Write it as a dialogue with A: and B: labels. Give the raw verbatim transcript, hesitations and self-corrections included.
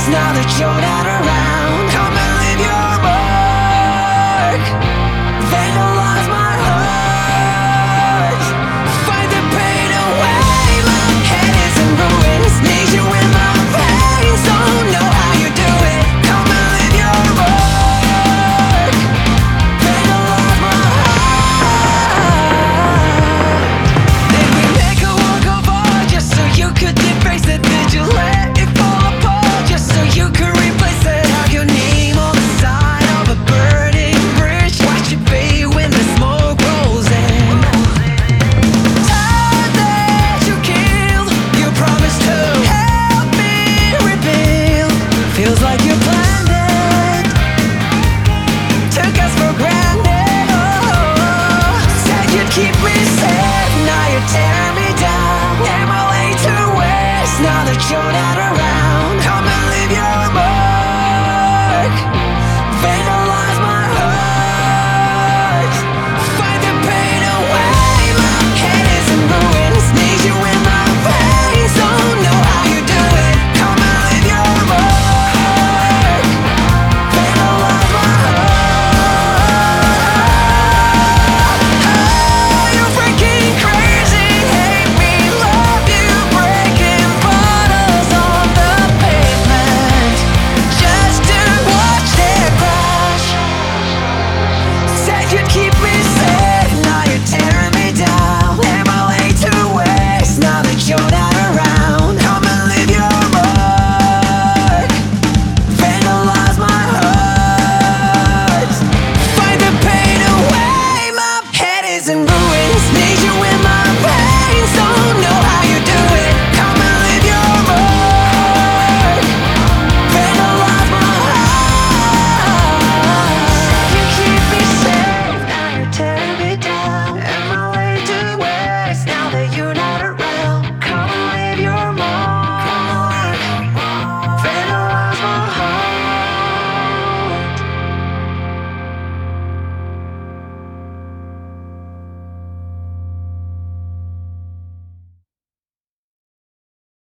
A: now that you're not around. Come and leave your mark, vandalize my heart. Find the pain away, my head is in ruins. Need you in my veins, don't know how you do it. Come and leave your mark, vandalize my heart. Did we make a work of art just so you could deface it? Did you let it fall apart just so you could replace it? Have your name on the side of a burning bridge, watch it fade when the smoke rolls in. Time that you killed, you promised to help me rebuild. Feels like you planned it, took us for granted. Oh, said you'd keep me safe, now you're tearing me down. Am I late to waste now that you're not around?